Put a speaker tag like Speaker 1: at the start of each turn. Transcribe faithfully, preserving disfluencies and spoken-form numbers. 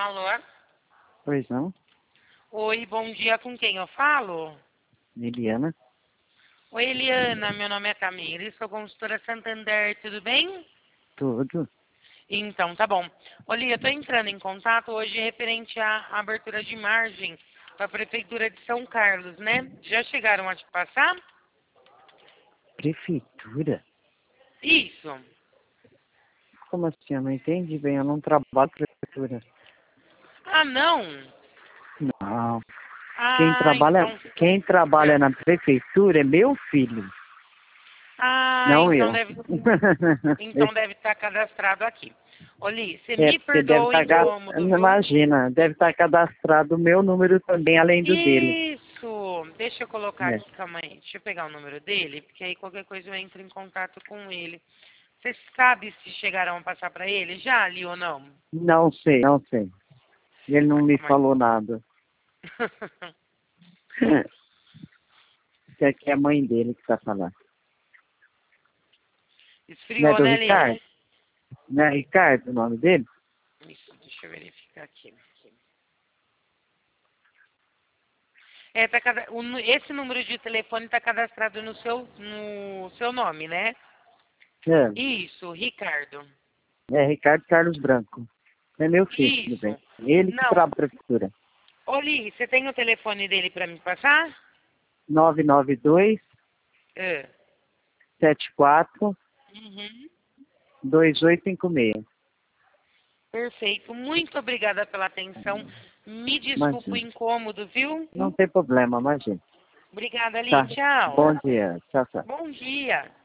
Speaker 1: Alô?
Speaker 2: Pois não?
Speaker 1: Oi, bom dia. Com quem eu falo?
Speaker 2: Liliana?
Speaker 1: Oi, Eliana. Meu nome é Camila. Sou consultora Santander. Tudo bem?
Speaker 2: Tudo.
Speaker 1: Então, tá bom. Olha, eu tô entrando em contato hoje referente à abertura de margem para a Prefeitura de São Carlos, né? Já chegaram a te passar?
Speaker 2: Prefeitura?
Speaker 1: Isso.
Speaker 2: Como assim? Eu não entendi bem. Eu não trabalho na prefeitura.
Speaker 1: Ah, não?
Speaker 2: Não. Quem
Speaker 1: Ah,
Speaker 2: trabalha,
Speaker 1: então...
Speaker 2: quem trabalha na prefeitura é meu filho,
Speaker 1: Ah,
Speaker 2: não
Speaker 1: então
Speaker 2: eu.
Speaker 1: deve... Então deve estar cadastrado aqui. Oli, você
Speaker 2: É,
Speaker 1: me
Speaker 2: porque deve
Speaker 1: perdoa o
Speaker 2: estar...
Speaker 1: incômodo, viu?
Speaker 2: Imagina, deve estar cadastrado o meu número também, além do dele.
Speaker 1: Isso! Deixa eu colocar
Speaker 2: É.
Speaker 1: aqui, calma aí. Deixa eu pegar o número dele, porque aí qualquer coisa eu entro em contato com ele. Você sabe se chegaram a passar para ele já ali ou não?
Speaker 2: Não sei, não sei. Ele não me
Speaker 1: Calma aí.
Speaker 2: falou nada. Isso aqui é a mãe dele que está falando. Não é
Speaker 1: Esfriou,
Speaker 2: do
Speaker 1: né, Lê?
Speaker 2: Ricardo? Não é Ricardo o nome dele?
Speaker 1: Isso, deixa eu verificar aqui. É, tá cada... o nu- esse número de telefone está cadastrado no seu, no seu nome, né?
Speaker 2: É,
Speaker 1: Isso, Ricardo.
Speaker 2: é Ricardo Carlos Branco. É meu filho, tudo bem.
Speaker 1: Isso.
Speaker 2: Ele que
Speaker 1: Não.
Speaker 2: trabalha na prefeitura.
Speaker 1: Oli, você tem o telefone dele para me passar?
Speaker 2: nove nove dois,
Speaker 1: É.
Speaker 2: sete quatro,
Speaker 1: Uhum.
Speaker 2: dois oito cinco seis.
Speaker 1: Perfeito. Muito obrigada pela atenção. Me desculpa o
Speaker 2: Imagina.
Speaker 1: incômodo, viu?
Speaker 2: Não tem problema, imagina.
Speaker 1: Obrigada, Ali.
Speaker 2: Tá.
Speaker 1: Tchau.
Speaker 2: Bom dia. Tchau, tchau.
Speaker 1: Bom dia.